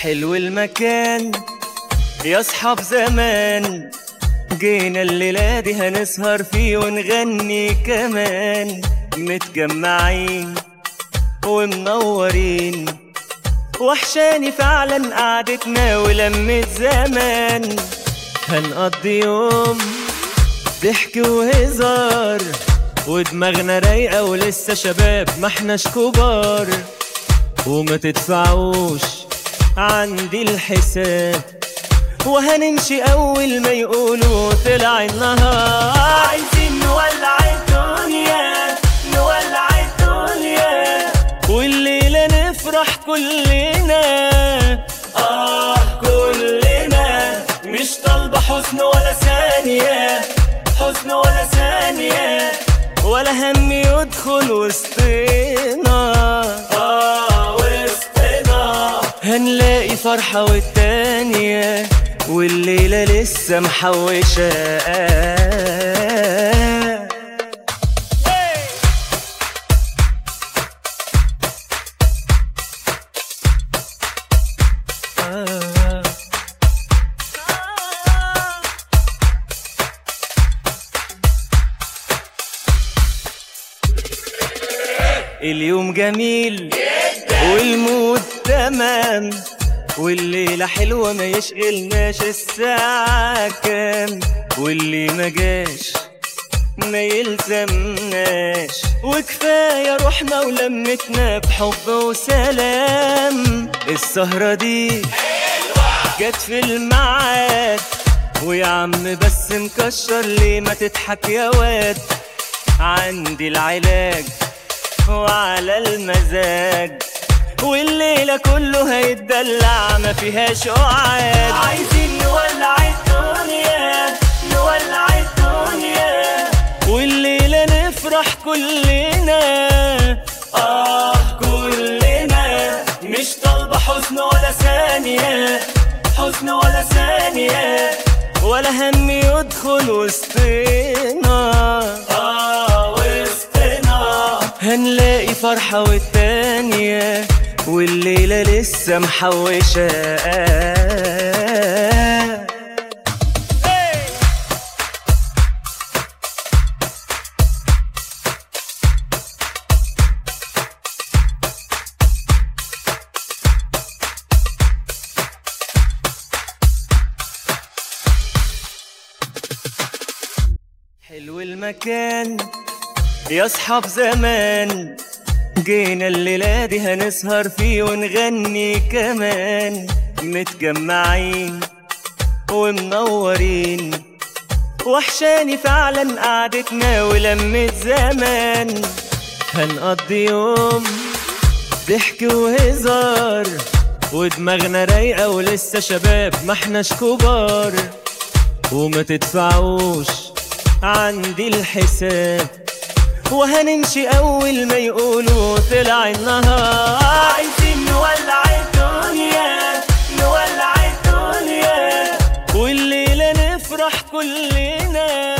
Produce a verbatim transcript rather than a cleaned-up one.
حلو المكان يا اصحاب زمان، جينا الليلة دي هنسهر فيه ونغني كمان، متجمعين ومنورين، وحشاني فعلا قعدتنا ولمة زمان، هنقضي يوم ضحك وهزار، ودماغنا رايقة ولسه شباب ما احناش كبار، وما تدفعوش عندي الحساب، وهنمشي اول ما يقولوا طلع النهار، عايزين نولع الدنيا نولع الدنيا، والليلة نفرح كلنا، اه كلنا، مش طالبة حزن ولا ثانية، حزن ولا ثانية، ولا هم يدخل وسطنا، اه وسطنا، هنلاقي فرحة والتانية، والليلة لسه محوشة. اليوم جميل والمود تمام، والليلة حلوة ما يشغلناش الساعة كام، واللي ما جاش ما يلزمناش، وكفاية روحنا ولمتنا بحب وسلام، السهرة دي جت في الميعاد، ويا عم بس مكشر ليه ما تضحك يا واد، عندي العلاج وعلى المزاج، والليلة كله هيتدلع ما فيهاش قعاد، عايزين نولع الدنيا نولع الدنيا، والليلة نفرح كلنا، آه كلنا، مش طالبة حزن ولا ثانية، حزن ولا ثانية، ولا هم يدخل وسطنا، آه وسطنا، هنلاقي فرحة والتانية، والليلة لسه محوشة. حلو المكان يا اصحاب زمان، جينا الليلة دي هنسهر فيه ونغني كمان، متجمعين ومنورين، وحشاني فعلا قعدتنا ولمة زمان، هنقضي يوم ضحك وهزار، ودماغنا رايقة ولسه شباب ما احناش كبار، وما تدفعوش عندي الحساب، وهنمشي اول ما يقولوا طلع النهار، عايزين نولع الدنيا نولع الدنيا، والليلة نفرح كلنا.